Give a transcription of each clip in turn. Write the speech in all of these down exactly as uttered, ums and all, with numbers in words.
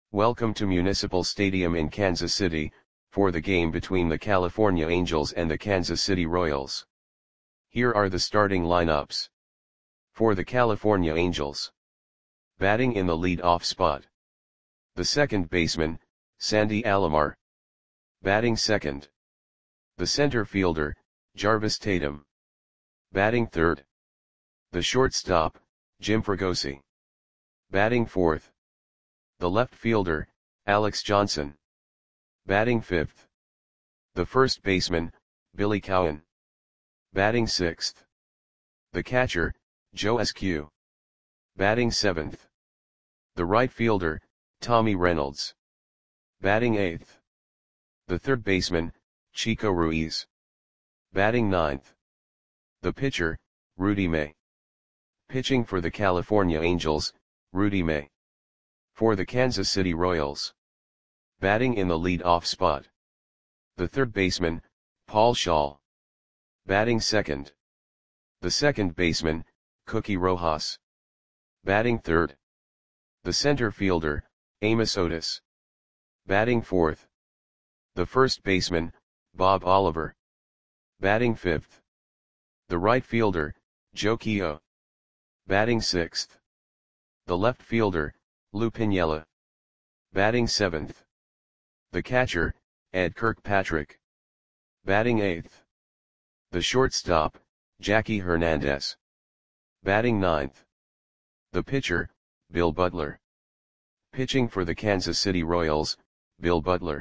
Welcome to Municipal Stadium in Kansas City, for the game between the California Angels and the Kansas City Royals. Here are the starting lineups. For the California Angels. Batting in the lead-off spot. The second baseman, Sandy Alomar. Batting second. The center fielder, Jarvis Tatum. Batting third. The shortstop, Jim Fregosi. Batting fourth. The left fielder, Alex Johnson. Batting fifth. The first baseman, Billy Cowan. Batting sixth. The catcher, Joe Askew. Batting seventh. The right fielder, Tommy Reynolds. Batting eighth. The third baseman, Chico Ruiz. Batting ninth. The pitcher, Rudy May. Pitching for the California Angels, Rudy May. For the Kansas City Royals. Batting in the lead-off spot. The third baseman, Paul Schaal. Batting second. The second baseman, Cookie Rojas. Batting third. The center fielder, Amos Otis. Batting fourth. The first baseman, Bob Oliver. Batting fifth. The right fielder, Joe Keough. Batting sixth. The left fielder, Lou Piniella. Batting seventh. The catcher, Ed Kirkpatrick. Batting eighth. The shortstop, Jackie Hernandez. Batting ninth. The pitcher, Bill Butler. Pitching for the Kansas City Royals, Bill Butler.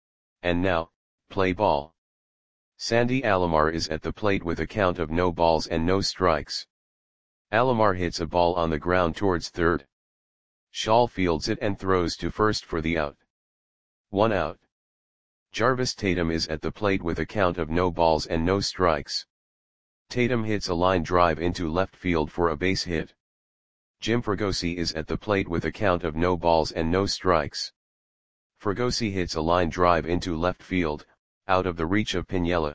And now, play ball. Sandy Alomar is at the plate with a count of no balls and no strikes. Alomar hits a ball on the ground towards third. Schaal fields it and throws to first for the out. One out. Jarvis Tatum is at the plate with a count of no balls and no strikes. Tatum hits a line drive into left field for a base hit. Jim Fregosi is at the plate with a count of no balls and no strikes. Fregosi hits a line drive into left field, out of the reach of Piniella.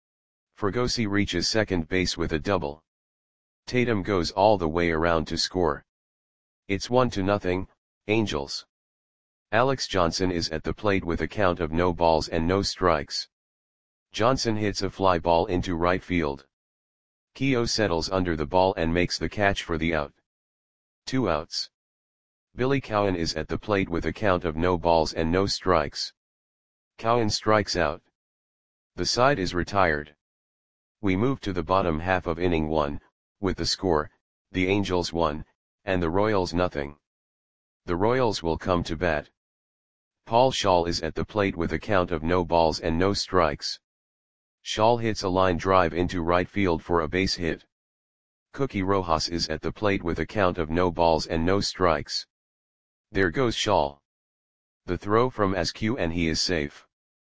Fregosi reaches second base with a double. Tatum goes all the way around to score. It's one to nothing, Angels. Alex Johnson is at the plate with a count of no balls and no strikes. Johnson hits a fly ball into right field. Keough settles under the ball and makes the catch for the out. Two outs. Billy Cowan is at the plate with a count of no balls and no strikes. Cowan strikes out. The side is retired. We move to the bottom half of inning one, with the score, the Angels one, and the Royals nothing. The Royals will come to bat. Paul Schaal is at the plate with a count of no balls and no strikes. Schaal hits a line drive into right field for a base hit. Cookie Rojas is at the plate with a count of no balls and no strikes. There goes Schaal. The throw from Askew and he is safe.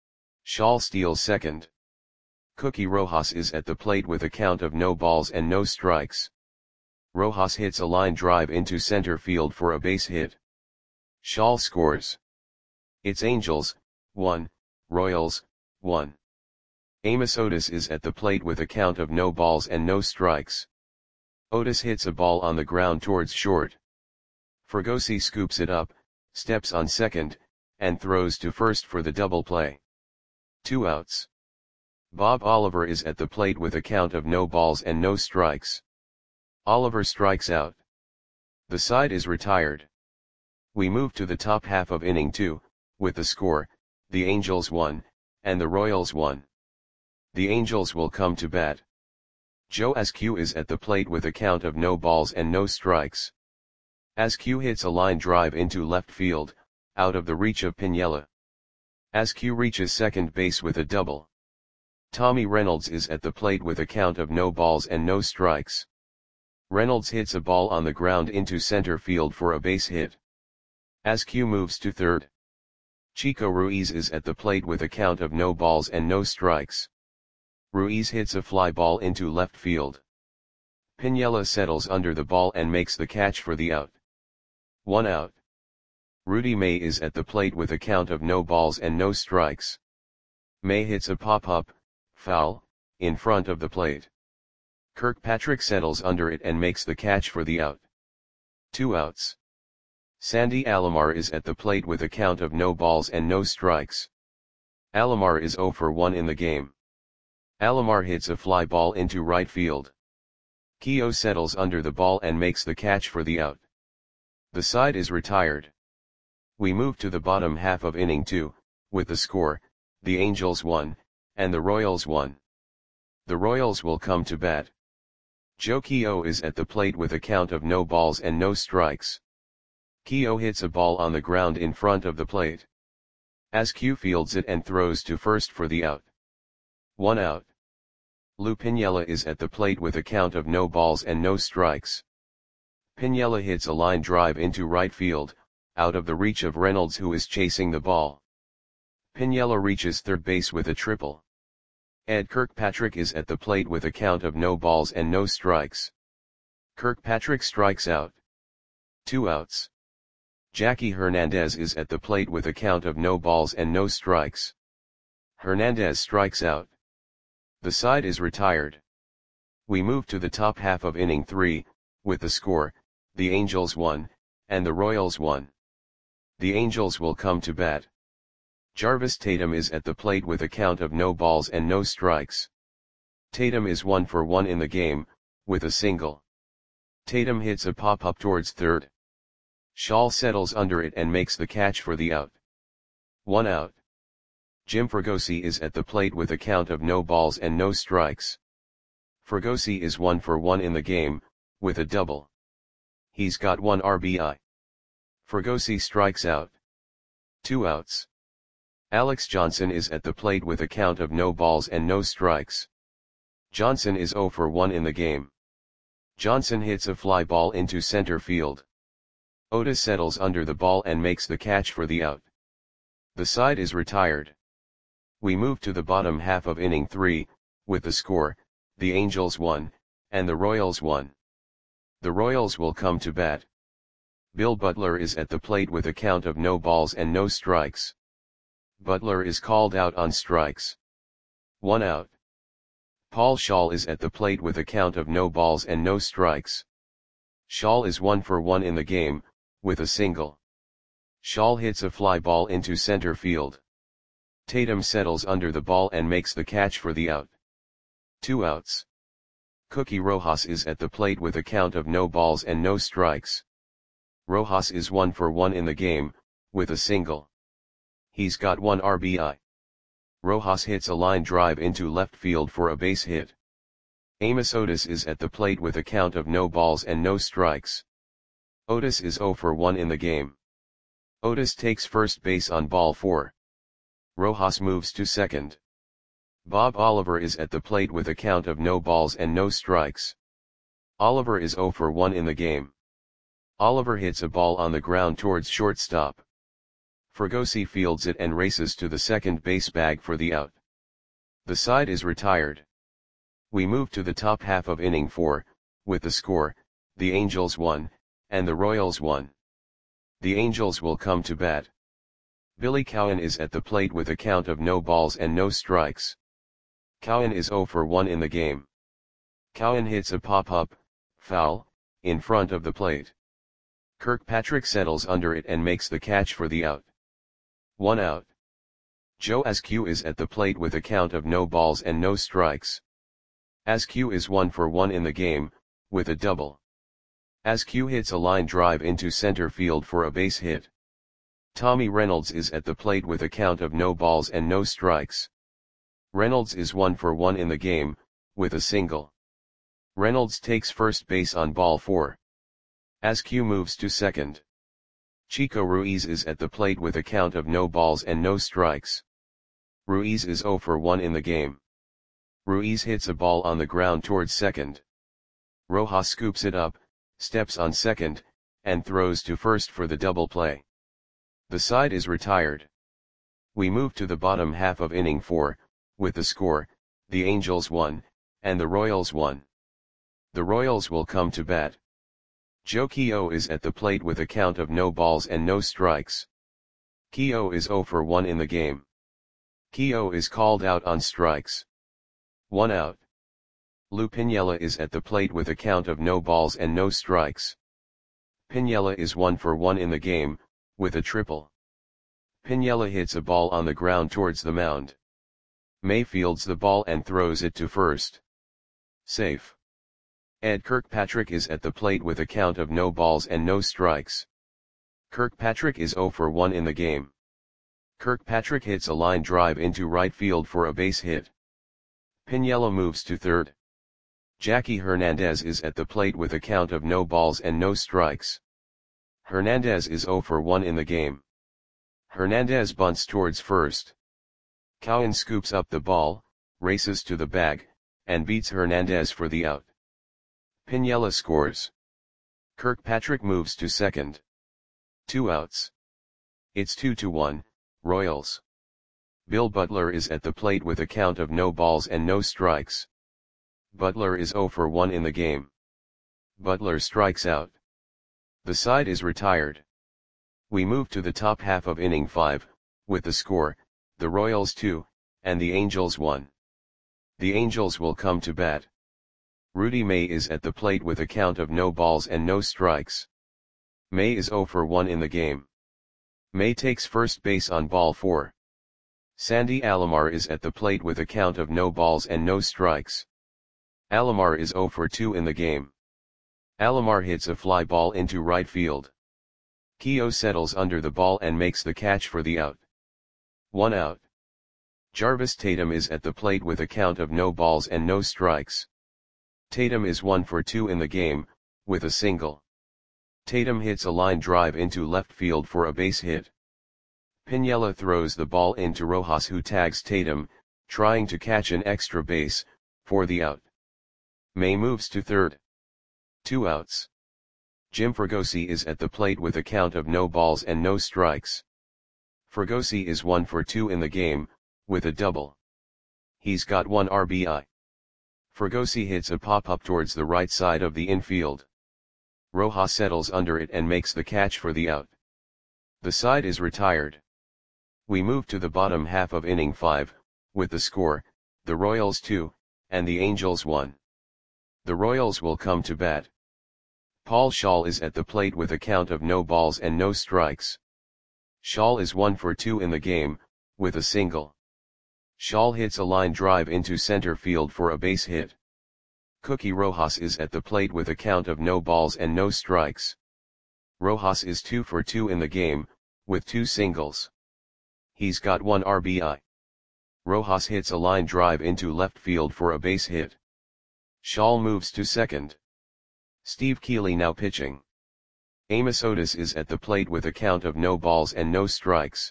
Schaal steals second. Cookie Rojas is at the plate with a count of no balls and no strikes. Rojas hits a line drive into center field for a base hit. Schaal scores. It's Angels, one, Royals, one. Amos Otis is at the plate with a count of no balls and no strikes. Otis hits a ball on the ground towards short. Fregosi scoops it up, steps on second, and throws to first for the double play. Two outs. Bob Oliver is at the plate with a count of no balls and no strikes. Oliver strikes out. The side is retired. We move to the top half of inning two, with the score, the Angels one, and the Royals one. The Angels will come to bat. Joe Askew is at the plate with a count of no balls and no strikes. Askew hits a line drive into left field, out of the reach of Piniella. Askew reaches second base with a double. Tommy Reynolds is at the plate with a count of no balls and no strikes. Reynolds hits a ball on the ground into center field for a base hit. Askew moves to third. Chico Ruiz is at the plate with a count of no balls and no strikes. Ruiz hits a fly ball into left field. Piniella settles under the ball and makes the catch for the out. One out. Rudy May is at the plate with a count of no balls and no strikes. May hits a pop-up, foul, in front of the plate. Kirkpatrick settles under it and makes the catch for the out. Two outs. Sandy Alomar is at the plate with a count of no balls and no strikes. Alomar is zero for one in the game. Alomar hits a fly ball into right field. Keogh settles under the ball and makes the catch for the out. The side is retired. We move to the bottom half of inning two, with the score, the Angels won, and the Royals won. The Royals will come to bat. Joe Keogh is at the plate with a count of no balls and no strikes. Keogh hits a ball on the ground in front of the plate. Askew fields it and throws to first for the out. One out. Lou Piniella is at the plate with a count of no balls and no strikes. Piniella hits a line drive into right field, out of the reach of Reynolds, who is chasing the ball. Piniella reaches third base with a triple. Ed Kirkpatrick is at the plate with a count of no balls and no strikes. Kirkpatrick strikes out. Two outs. Jackie Hernandez is at the plate with a count of no balls and no strikes. Hernandez strikes out. The side is retired. We move to the top half of inning three, with the score, the Angels won, and the Royals won. The Angels will come to bat. Jarvis Tatum is at the plate with a count of no balls and no strikes. Tatum is one for one in the game, with a single. Tatum hits a pop-up towards third. Shaw settles under it and makes the catch for the out. One out. Jim Fregosi is at the plate with a count of no balls and no strikes. Fregosi is one for one in the game, with a double. He's got one R B I. Fregosi strikes out. Two outs. Alex Johnson is at the plate with a count of no balls and no strikes. Johnson is zero for one in the game. Johnson hits a fly ball into center field. Otis settles under the ball and makes the catch for the out. The side is retired. We move to the bottom half of inning three, with the score, the Angels won, and the Royals won. The Royals will come to bat. Bill Butler is at the plate with a count of no balls and no strikes. Butler is called out on strikes. One out. Paul Schall is at the plate with a count of no balls and no strikes. Schall is one for one in the game, with a single. Schall hits a fly ball into center field. Tatum settles under the ball and makes the catch for the out. Two outs. Cookie Rojas is at the plate with a count of no balls and no strikes. Rojas is one for one in the game, with a single. He's got one R B I. Rojas hits a line drive into left field for a base hit. Amos Otis is at the plate with a count of no balls and no strikes. Otis is zero for one in the game. Otis takes first base on ball four. Rojas moves to second. Bob Oliver is at the plate with a count of no balls and no strikes. Oliver is zero for one in the game. Oliver hits a ball on the ground towards shortstop. Fregosi fields it and races to the second base bag for the out. The side is retired. We move to the top half of inning four, with the score, the Angels won, and the Royals won. The Angels will come to bat. Billy Cowan is at the plate with a count of no balls and no strikes. Cowan is zero for one in the game. Cowan hits a pop-up, foul, in front of the plate. Kirkpatrick settles under it and makes the catch for the out. One out. Joe Askew is at the plate with a count of no balls and no strikes. Askew is one for one in the game, with a double. Askew hits a line drive into center field for a base hit. Tommy Reynolds is at the plate with a count of no balls and no strikes. Reynolds is one for one in the game, with a single. Reynolds takes first base on ball four. Askew moves to second. Chico Ruiz is at the plate with a count of no balls and no strikes. Ruiz is zero for one in the game. Ruiz hits a ball on the ground towards second. Rojas scoops it up, steps on second, and throws to first for the double play. The side is retired. We move to the bottom half of inning four, with the score, the Angels won, and the Royals won. The Royals will come to bat. Joe Keogh is at the plate with a count of no balls and no strikes. Keogh is zero for one in the game. Keogh is called out on strikes. One out. Lou Piniella is at the plate with a count of no balls and no strikes. Piniella is one for one in the game, with a triple. Piniella hits a ball on the ground towards the mound. May fields the ball and throws it to first. Safe. Ed Kirkpatrick is at the plate with a count of no balls and no strikes. Kirkpatrick is zero for one in the game. Kirkpatrick hits a line drive into right field for a base hit. Piniella moves to third. Jackie Hernandez is at the plate with a count of no balls and no strikes. Hernandez is zero for one in the game. Hernandez bunts towards first. Cowan scoops up the ball, races to the bag, and beats Hernandez for the out. Piniella scores. Kirkpatrick moves to second. Two outs. It's two to one, Royals. Bill Butler is at the plate with a count of no balls and no strikes. Butler is zero for one in the game. Butler strikes out. The side is retired. We move to the top half of inning five, with the score, the Royals two, and the Angels one. The Angels will come to bat. Rudy May is at the plate with a count of no balls and no strikes. May is zero for one in the game. May takes first base on ball four. Sandy Alomar is at the plate with a count of no balls and no strikes. Alomar is zero for two in the game. Alomar hits a fly ball into right field. Keough settles under the ball and makes the catch for the out. One out. Jarvis Tatum is at the plate with a count of no balls and no strikes. Tatum is one for two in the game, with a single. Tatum hits a line drive into left field for a base hit. Piniella throws the ball into Rojas, who tags Tatum, trying to catch an extra base, for the out. May moves to third. Two outs. Jim Fregosi is at the plate with a count of no balls and no strikes. Fregosi is one for two in the game, with a double. He's got one R B I. Fregosi hits a pop-up towards the right side of the infield. Rojas settles under it and makes the catch for the out. The side is retired. We move to the bottom half of inning five, with the score, the Royals two, and the Angels one. The Royals will come to bat. Paul Shaw is at the plate with a count of no balls and no strikes. Shaw is one for two in the game, with a single. Shaw hits a line drive into center field for a base hit. Cookie Rojas is at the plate with a count of no balls and no strikes. Rojas is two for two in the game, with two singles. He's got one R B I. Rojas hits a line drive into left field for a base hit. Shaw moves to second. Steve Keeley now pitching. Amos Otis is at the plate with a count of no balls and no strikes.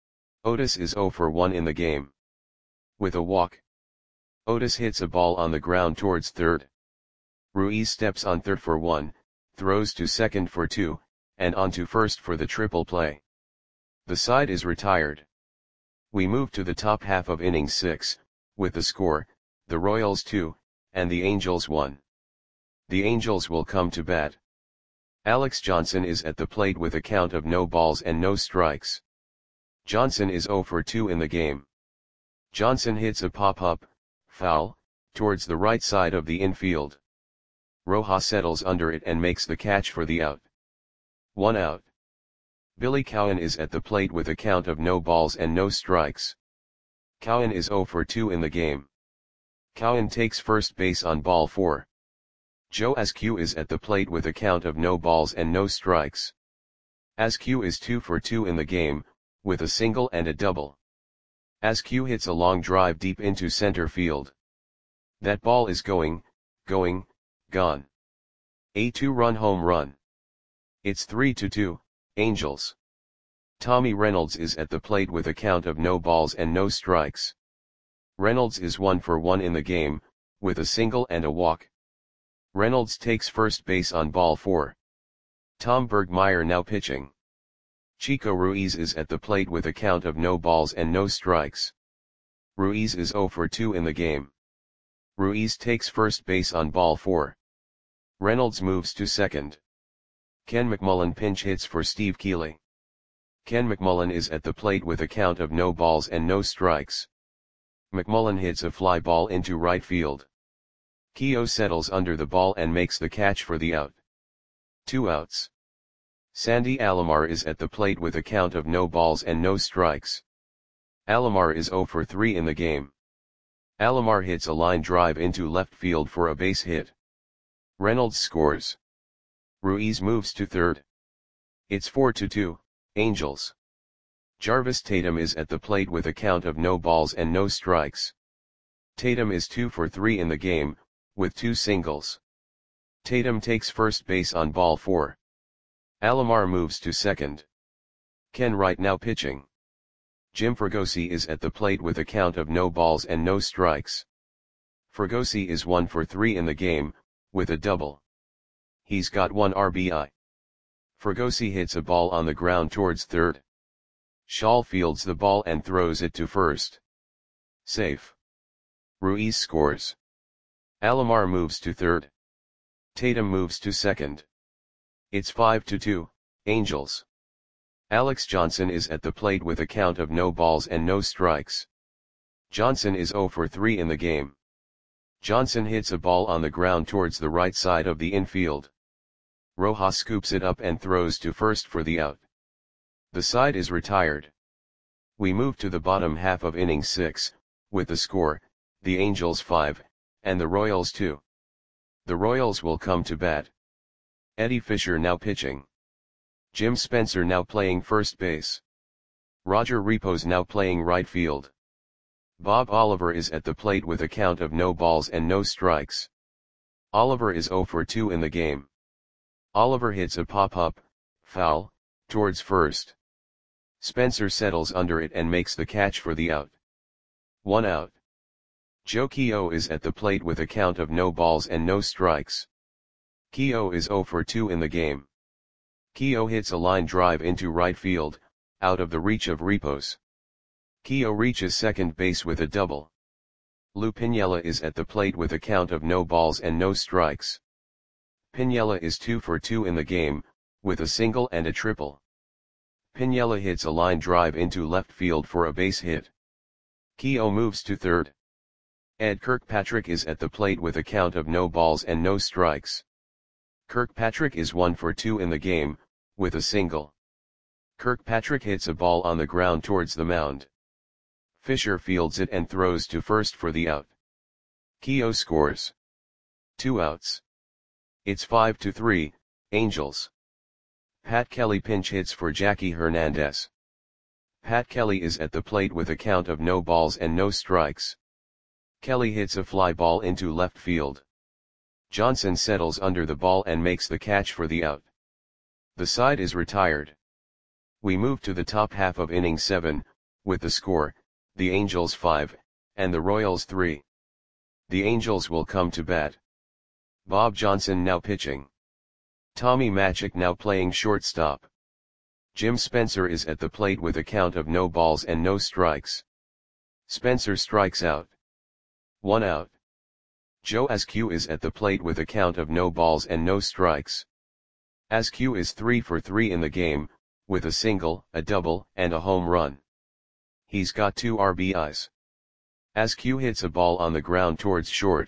Otis is zero for one in the game. With a walk. Otis hits a ball on the ground towards third. Ruiz steps on third for one, throws to second for two, and on to first for the triple play. The side is retired. We move to the top half of inning six, with the score, the Royals two, and the Angels one. The Angels will come to bat. Alex Johnson is at the plate with a count of no balls and no strikes. Johnson is zero for two in the game. Johnson hits a pop-up, foul, towards the right side of the infield. Rojas settles under it and makes the catch for the out. One out. Billy Cowan is at the plate with a count of no balls and no strikes. Cowan is zero for two in the game. Cowan takes first base on ball four. Joe Askew is at the plate with a count of no balls and no strikes. Askew is two for two in the game, with a single and a double. Askew hits a long drive deep into center field. That ball is going, going, gone. A two-run home run. It's three to two, Angels. Tommy Reynolds is at the plate with a count of no balls and no strikes. Reynolds is one for one in the game, with a single and a walk. Reynolds takes first base on ball four. Tom Bergmeyer now pitching. Chico Ruiz is at the plate with a count of no balls and no strikes. Ruiz is zero for two in the game. Ruiz takes first base on ball four. Reynolds moves to second. Ken McMullen pinch hits for Steve Keeley. Ken McMullen is at the plate with a count of no balls and no strikes. McMullen hits a fly ball into right field. Keough settles under the ball and makes the catch for the out. Two outs. Sandy Alomar is at the plate with a count of no balls and no strikes. Alomar is zero for three in the game. Alomar hits a line drive into left field for a base hit. Reynolds scores. Ruiz moves to third. It's four to two, Angels. Jarvis Tatum is at the plate with a count of no balls and no strikes. Tatum is two for three in the game, with two singles. Tatum takes first base on ball four. Alomar moves to second. Ken Wright now pitching. Jim Fregosi is at the plate with a count of no balls and no strikes. Fregosi is one for three in the game, with a double. He's got one R B I. Fregosi hits a ball on the ground towards third. Shaw fields the ball and throws it to first. Safe. Ruiz scores. Alomar moves to third. Tatum moves to second. It's five to two, Angels. Alex Johnson is at the plate with a count of no balls and no strikes. Johnson is zero for three in the game. Johnson hits a ball on the ground towards the right side of the infield. Rojas scoops it up and throws to first for the out. The side is retired. We move to the bottom half of inning six, with the score, the Angels five, and the Royals two. The Royals will come to bat. Eddie Fisher now pitching. Jim Spencer now playing first base. Roger Repos now playing right field. Bob Oliver is at the plate with a count of no balls and no strikes. Oliver is zero for two in the game. Oliver hits a pop-up, foul, towards first. Spencer settles under it and makes the catch for the out. One out. Joe Keough is at the plate with a count of no balls and no strikes. Keough is zero for two in the game. Keough hits a line drive into right field, out of the reach of Repos. Keough reaches second base with a double. Lou Piniella is at the plate with a count of no balls and no strikes. Piniella is two for two in the game, with a single and a triple. Piniella hits a line drive into left field for a base hit. Keough moves to third. Ed Kirkpatrick is at the plate with a count of no balls and no strikes. Kirkpatrick is one for two in the game, with a single. Kirkpatrick hits a ball on the ground towards the mound. Fisher fields it and throws to first for the out. Keough scores. Two outs. It's five to three, Angels. Pat Kelly pinch hits for Jackie Hernandez. Pat Kelly is at the plate with a count of no balls and no strikes. Kelly hits a fly ball into left field. Johnson settles under the ball and makes the catch for the out. The side is retired. We move to the top half of inning seven, with the score, the Angels five, and the Royals three. The Angels will come to bat. Bob Johnson now pitching. Tommy Majic now playing shortstop. Jim Spencer is at the plate with a count of no balls and no strikes. Spencer strikes out. One out. Joe Askew is at the plate with a count of no balls and no strikes. Askew is three for three in the game, with a single, a double, and a home run. He's got two R B Is. Askew hits a ball on the ground towards short.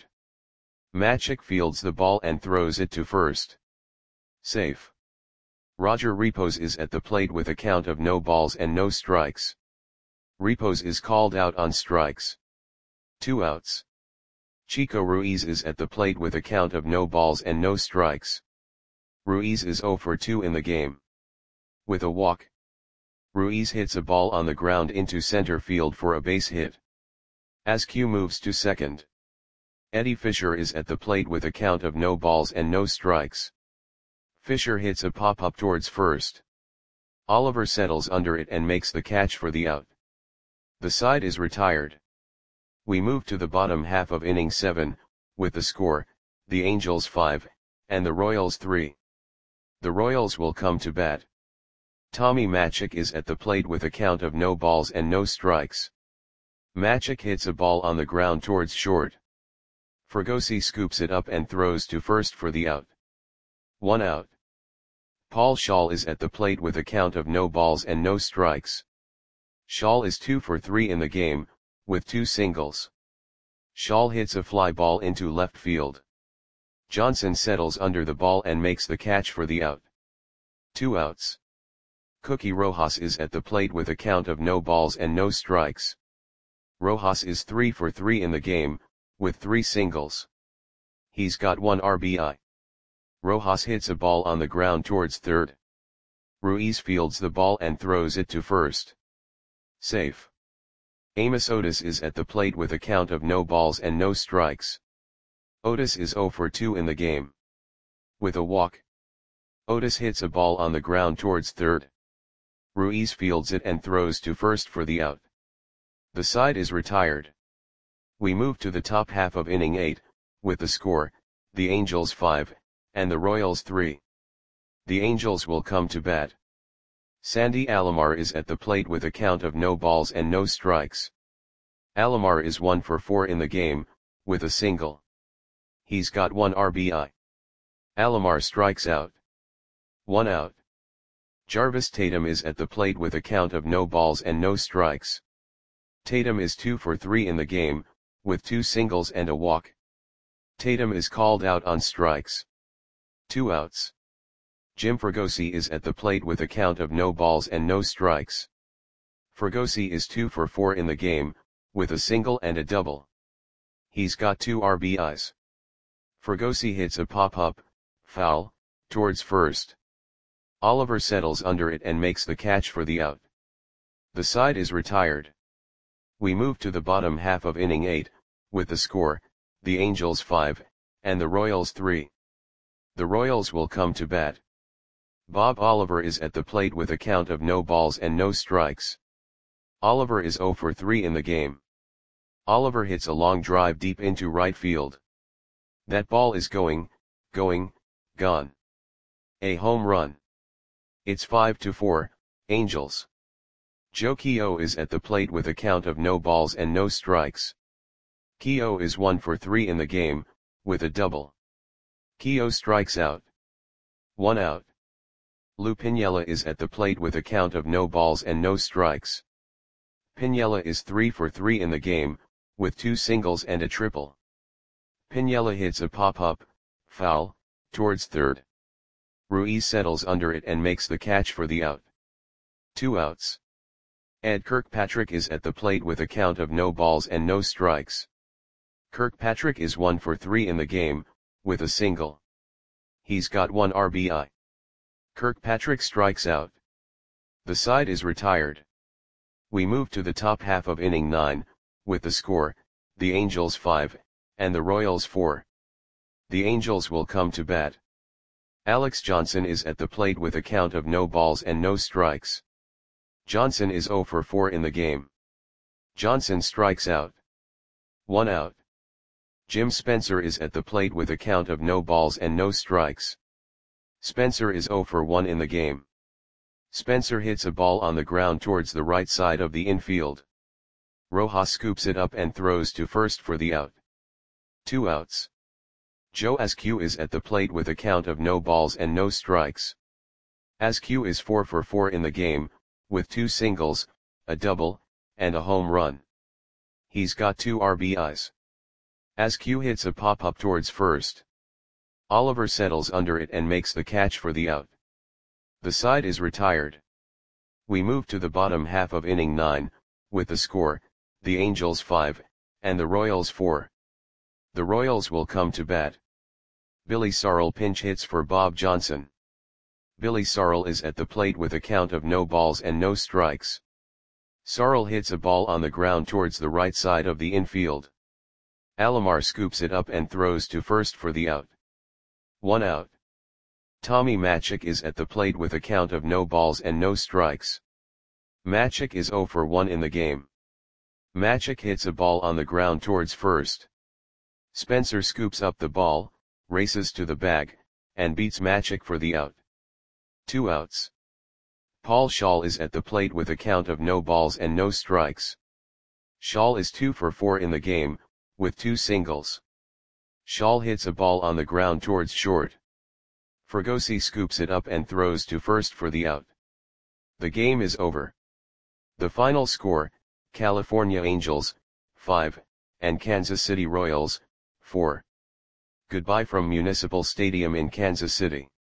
Majic fields the ball and throws it to first. Safe. Roger Repos is at the plate with a count of no balls and no strikes. Repos is called out on strikes. Two outs. Chico Ruiz is at the plate with a count of no balls and no strikes. Ruiz is zero for two in the game. With a walk. Ruiz hits a ball on the ground into center field for a base hit. Askew moves to second. Eddie Fisher is at the plate with a count of no balls and no strikes. Fisher hits a pop-up towards first. Oliver settles under it and makes the catch for the out. The side is retired. We move to the bottom half of inning seven, with the score, the Angels five, and the Royals three. The Royals will come to bat. Tommy Majic is at the plate with a count of no balls and no strikes. Majic hits a ball on the ground towards short. Fregosi scoops it up and throws to first for the out. One out. Paul Schall is at the plate with a count of no balls and no strikes. Schall is two for three in the game, with two singles. Schall hits a fly ball into left field. Johnson settles under the ball and makes the catch for the out. Two outs. Cookie Rojas is at the plate with a count of no balls and no strikes. Rojas is three for three in the game, with three singles. He's got one R B I. Rojas hits a ball on the ground towards third. Ruiz fields the ball and throws it to first. Safe. Amos Otis is at the plate with a count of no balls and no strikes. Otis is zero for two in the game. With a walk. Otis hits a ball on the ground towards third. Ruiz fields it and throws to first for the out. The side is retired. We move to the top half of inning eight, with the score, the Angels five, and the Royals three. The Angels will come to bat. Sandy Alomar is at the plate with a count of no balls and no strikes. Alomar is one for four in the game, with a single. He's got one R B I. Alomar strikes out. One out. Jarvis Tatum is at the plate with a count of no balls and no strikes. Tatum is two for three in the game, with two singles and a walk. Tatum is called out on strikes. Two outs. Jim Fregosi is at the plate with a count of no balls and no strikes. Fregosi is two for four in the game, with a single and a double. He's got two R B Is. Fregosi hits a pop-up, foul, towards first. Oliver settles under it and makes the catch for the out. The side is retired. We move to the bottom half of inning eight, with the score, the Angels five, and the Royals three. The Royals will come to bat. Bob Oliver is at the plate with a count of no balls and no strikes. Oliver is zero for three in the game. Oliver hits a long drive deep into right field. That ball is going, going, gone. A home run. It's five to four, Angels. Joe Keough is at the plate with a count of no balls and no strikes. Keough is one for three in the game, with a double. Keough strikes out. One out. Lou Piniella is at the plate with a count of no balls and no strikes. Piniella is three for three in the game, with two singles and a triple. Piniella hits a pop-up, foul, towards third. Ruiz settles under it and makes the catch for the out. Two outs. Ed Kirkpatrick is at the plate with a count of no balls and no strikes. Kirkpatrick is one for three in the game, with a single. He's got one R B I. Kirkpatrick strikes out. The side is retired. We move to the top half of inning nine, with the score, the Angels five, and the Royals four. The Angels will come to bat. Alex Johnson is at the plate with a count of no balls and no strikes. Johnson is zero for four in the game. Johnson strikes out. One out. Jim Spencer is at the plate with a count of no balls and no strikes. Spencer is zero for one in the game. Spencer hits a ball on the ground towards the right side of the infield. Rojas scoops it up and throws to first for the out. Two outs. Joe Askew is at the plate with a count of no balls and no strikes. Askew is four for four in the game, with two singles, a double, and a home run. He's got two R B Is. Askew hits a pop-up towards first. Oliver settles under it and makes the catch for the out. The side is retired. We move to the bottom half of inning nine, with the score, the Angels five, and the Royals four. The Royals will come to bat. Billy Sarl pinch hits for Bob Johnson. Billy Sarl is at the plate with a count of no balls and no strikes. Sarl hits a ball on the ground towards the right side of the infield. Alomar scoops it up and throws to first for the out. One out. Tommy Matzek is at the plate with a count of no balls and no strikes. Matzek is zero for one in the game. Matzek hits a ball on the ground towards first. Spencer scoops up the ball, races to the bag, and beats Matzek for the out. Two outs. Paul Schall is at the plate with a count of no balls and no strikes. Schall is two for four in the game, with two singles. Schall hits a ball on the ground towards short. Fregosi scoops it up and throws to first for the out. The game is over. The final score, California Angels, five, and Kansas City Royals, four. Goodbye from Municipal Stadium in Kansas City.